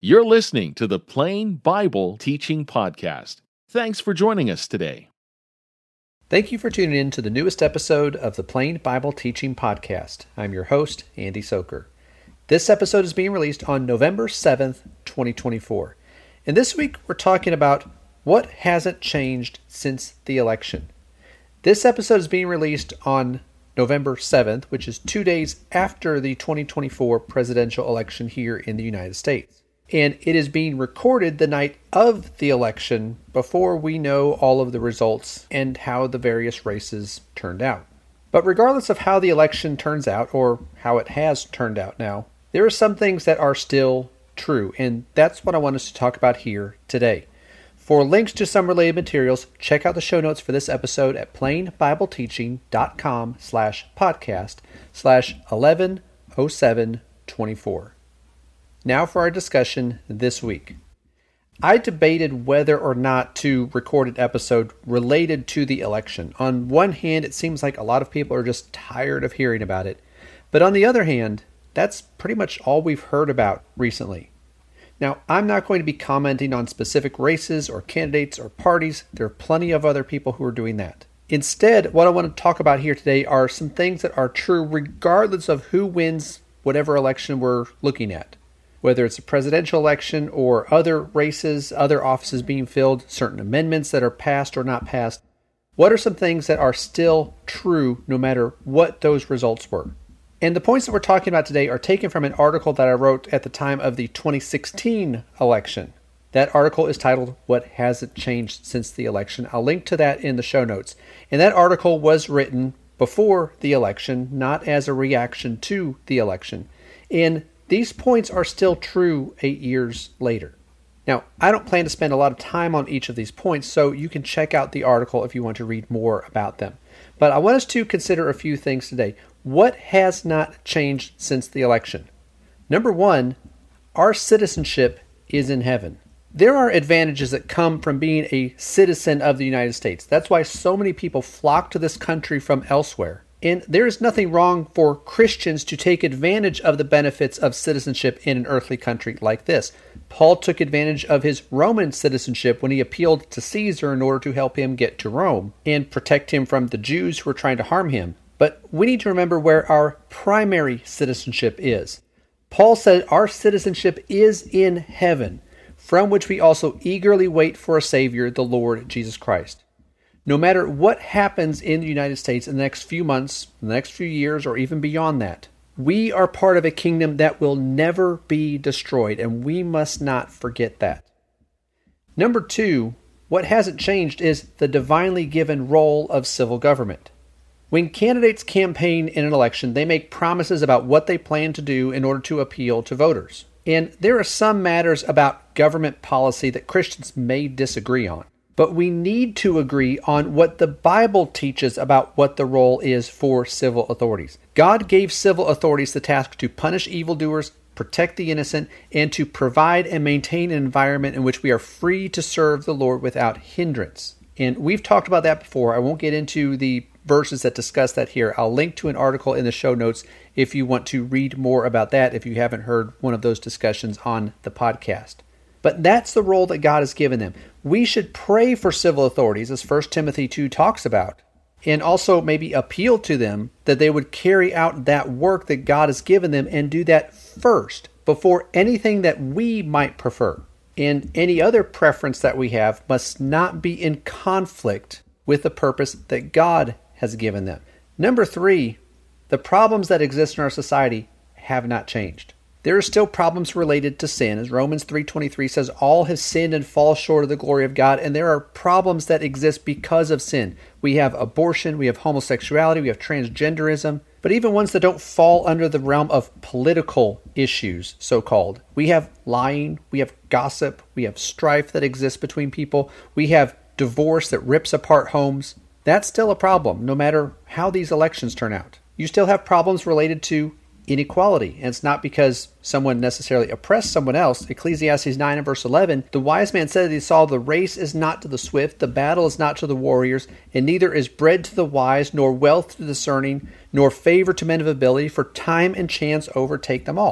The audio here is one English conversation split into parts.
You're listening to the Plain Bible Teaching Podcast. Thanks for joining us today. Thank you for tuning in to the newest episode of the Plain Bible Teaching Podcast. I'm your host, Andy Soker. This episode is being released on November 7th, 2024. And this week we're talking about what hasn't changed since the election. This episode is being released on November 7th, which is 2 days after the 2024 presidential election here in the United States. And it is being recorded the night of the election before we know all of the results and how the various races turned out. But regardless of how the election turns out, or how it has turned out now, there are some things that are still true, and that's what I want us to talk about here today. For links to some related materials, check out the show notes for this episode at plainbibleteaching.com/podcast/110724. Now for our discussion this week. I debated whether or not to record an episode related to the election. On one hand, it seems like a lot of people are just tired of hearing about it. But on the other hand, that's pretty much all we've heard about recently. Now, I'm not going to be commenting on specific races or candidates or parties. There are plenty of other people who are doing that. Instead, what I want to talk about here today are some things that are true regardless of who wins whatever election we're looking at. Whether it's a presidential election or other races, other offices being filled, certain amendments that are passed or not passed. What are some things that are still true no matter what those results were? And the points that we're talking about today are taken from an article that I wrote at the time of the 2016 election. That article is titled, What Hasn't Changed Since the Election? I'll link to that in the show notes. And that article was written before the election, not as a reaction to the election. And these points are still true 8 years later. Now, I don't plan to spend a lot of time on each of these points, so you can check out the article if you want to read more about them. But I want us to consider a few things today. What has not changed since the election? Number one, our citizenship is in heaven. There are advantages that come from being a citizen of the United States. That's why so many people flock to this country from elsewhere. And there is nothing wrong for Christians to take advantage of the benefits of citizenship in an earthly country like this. Paul took advantage of his Roman citizenship when he appealed to Caesar in order to help him get to Rome and protect him from the Jews who were trying to harm him. But we need to remember where our primary citizenship is. Paul said our citizenship is in heaven, from which we also eagerly wait for a Savior, the Lord Jesus Christ. No matter what happens in the United States in the next few months, the next few years, or even beyond that, we are part of a kingdom that will never be destroyed, and we must not forget that. Number two, what hasn't changed is the divinely given role of civil government. When candidates campaign in an election, they make promises about what they plan to do in order to appeal to voters. And there are some matters about government policy that Christians may disagree on. But we need to agree on what the Bible teaches about what the role is for civil authorities. God gave civil authorities the task to punish evildoers, protect the innocent, and to provide and maintain an environment in which we are free to serve the Lord without hindrance. And we've talked about that before. I won't get into the verses that discuss that here. I'll link to an article in the show notes if you want to read more about that if you haven't heard one of those discussions on the podcast. But that's the role that God has given them. We should pray for civil authorities, as 1 Timothy 2 talks about, and also maybe appeal to them that they would carry out that work that God has given them and do that first, before anything that we might prefer. And any other preference that we have must not be in conflict with the purpose that God has given them. Number three, the problems that exist in our society have not changed. There are still problems related to sin. As Romans 3:23 says, all have sinned and fall short of the glory of God, and there are problems that exist because of sin. We have abortion, we have homosexuality, we have transgenderism, but even ones that don't fall under the realm of political issues, so-called. We have lying, we have gossip, we have strife that exists between people, we have divorce that rips apart homes. That's still a problem, no matter how these elections turn out. You still have problems related to inequality. And it's not because someone necessarily oppressed someone else. Ecclesiastes 9 and verse 11, the wise man said that he saw the race is not to the swift, the battle is not to the warriors, and neither is bread to the wise, nor wealth to the discerning, nor favor to men of ability, for time and chance overtake them all.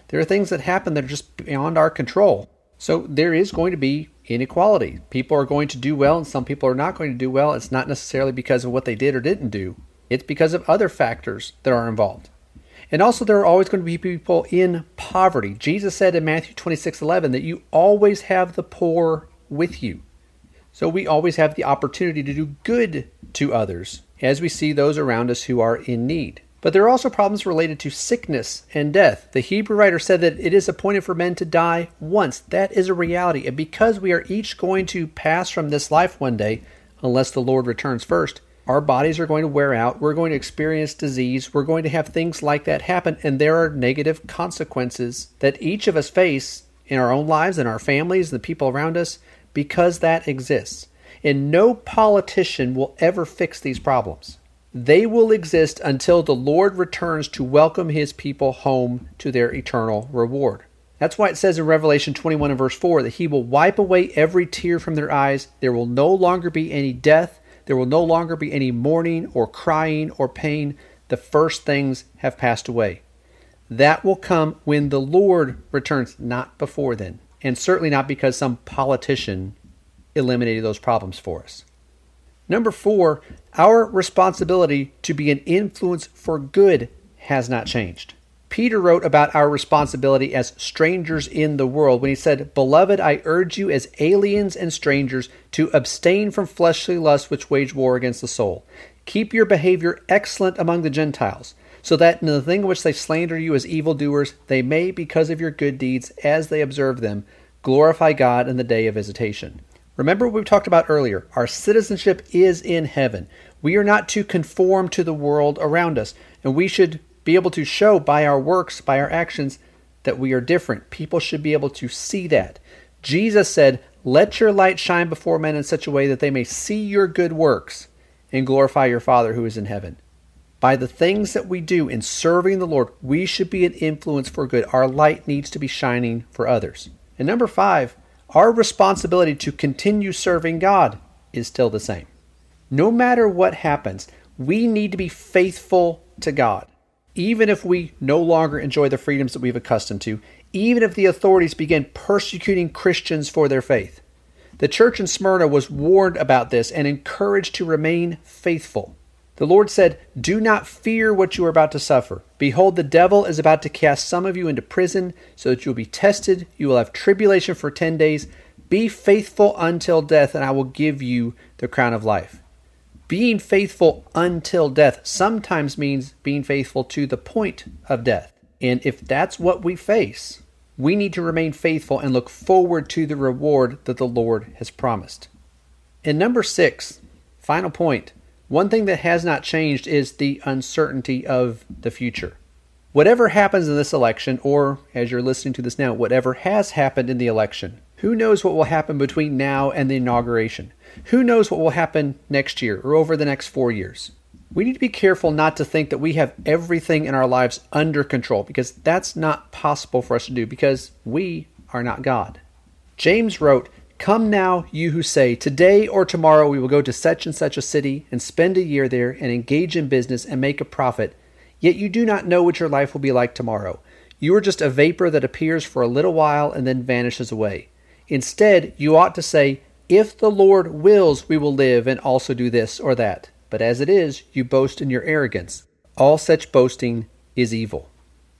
There are things that happen that are just beyond our control. So there is going to be inequality. People are going to do well and some people are not going to do well. It's not necessarily because of what they did or didn't do. It's because of other factors that are involved. And also there are always going to be people in poverty. Jesus said in Matthew 26:11 that you always have the poor with you. So we always have the opportunity to do good to others as we see those around us who are in need. But there are also problems related to sickness and death. The Hebrew writer said that it is appointed for men to die once. That is a reality. And because we are each going to pass from this life one day, unless the Lord returns first, our bodies are going to wear out. We're going to experience disease. We're going to have things like that happen. And there are negative consequences that each of us face in our own lives, in our families, the people around us, because that exists. And no politician will ever fix these problems. They will exist until the Lord returns to welcome his people home to their eternal reward. That's why it says in Revelation 21 and verse 4 that he will wipe away every tear from their eyes. There will no longer be any death. There will no longer be any mourning or crying or pain. The first things have passed away. That will come when the Lord returns, not before then. And certainly not because some politician eliminated those problems for us. Number 4, our responsibility to be an influence for good has not changed. Peter wrote about our responsibility as strangers in the world when he said, "Beloved, I urge you as aliens and strangers to abstain from fleshly lusts which wage war against the soul. Keep your behavior excellent among the Gentiles, so that in the thing which they slander you as evildoers, they may, because of your good deeds, as they observe them, glorify God in the day of visitation." Remember what we talked about earlier. Our citizenship is in heaven. We are not to conform to the world around us, and we should be able to show by our works, by our actions, that we are different. People should be able to see that. Jesus said, "Let your light shine before men in such a way that they may see your good works and glorify your Father who is in heaven." By the things that we do in serving the Lord, we should be an influence for good. Our light needs to be shining for others. And number 5, our responsibility to continue serving God is still the same. No matter what happens, we need to be faithful to God. Even if we no longer enjoy the freedoms that we've accustomed to, even if the authorities begin persecuting Christians for their faith. The church in Smyrna was warned about this and encouraged to remain faithful. The Lord said, "Do not fear what you are about to suffer. Behold, the devil is about to cast some of you into prison, so that you will be tested. You will have tribulation for 10 days. Be faithful until death, and I will give you the crown of life." Being faithful until death sometimes means being faithful to the point of death. And if that's what we face, we need to remain faithful and look forward to the reward that the Lord has promised. And number 6, final point, one thing that has not changed is the uncertainty of the future. Whatever happens in this election, or as you're listening to this now, whatever has happened in the election, who knows what will happen between now and the inauguration? Who knows what will happen next year or over the next 4 years? We need to be careful not to think that we have everything in our lives under control, because that's not possible for us to do, because we are not God. James wrote, "Come now, you who say, today or tomorrow we will go to such and such a city and spend a year there and engage in business and make a profit, yet you do not know what your life will be like tomorrow. You are just a vapor that appears for a little while and then vanishes away. Instead, you ought to say, if the Lord wills, we will live and also do this or that. But as it is, you boast in your arrogance. All such boasting is evil."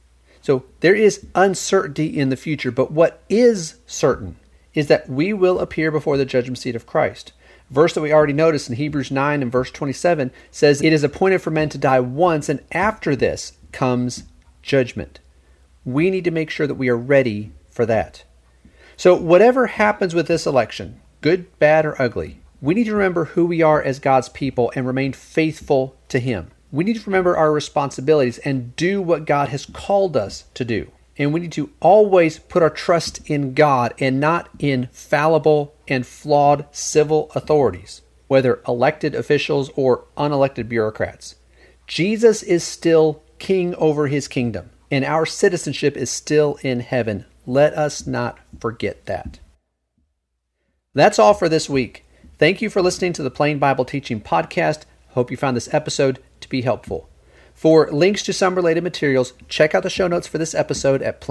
So there is uncertainty in the future, but what is certain is that we will appear before the judgment seat of Christ. A verse that we already noticed in Hebrews 9 and verse 27 says, "It is appointed for men to die once, and after this comes judgment." We need to make sure that we are ready for that. So whatever happens with this election, good, bad, or ugly, we need to remember who we are as God's people and remain faithful to Him. We need to remember our responsibilities and do what God has called us to do. And we need to always put our trust in God and not in fallible and flawed civil authorities, whether elected officials or unelected bureaucrats. Jesus is still king over His kingdom, and our citizenship is still in heaven. Let us not forget that. That's all for this week. Thank you for listening to the Plain Bible Teaching Podcast. Hope you found this episode to be helpful. For links to some related materials, check out the show notes for this episode at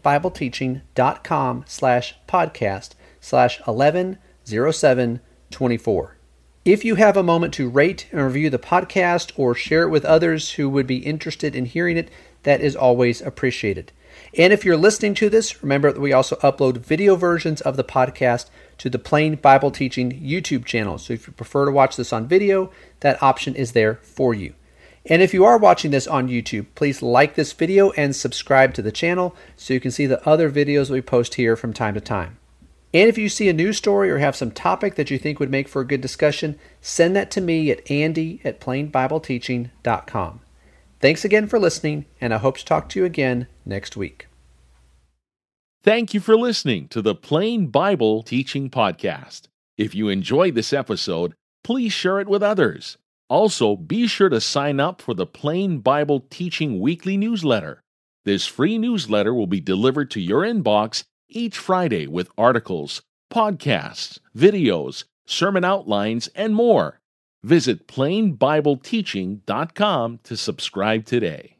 plainbibleteaching.com/podcast/110724. If you have a moment to rate and review the podcast or share it with others who would be interested in hearing it, that is always appreciated. And if you're listening to this, remember that we also upload video versions of the podcast to the Plain Bible Teaching YouTube channel. So if you prefer to watch this on video, that option is there for you. And if you are watching this on YouTube, please like this video and subscribe to the channel so you can see the other videos we post here from time to time. And if you see a news story or have some topic that you think would make for a good discussion, send that to me at andy@plainbibleteaching.com. Thanks again for listening, and I hope to talk to you again next week. Thank you for listening to the Plain Bible Teaching Podcast. If you enjoyed this episode, please share it with others. Also, be sure to sign up for the Plain Bible Teaching Weekly Newsletter. This free newsletter will be delivered to your inbox each Friday with articles, podcasts, videos, sermon outlines, and more. Visit plainbibleteaching.com to subscribe today.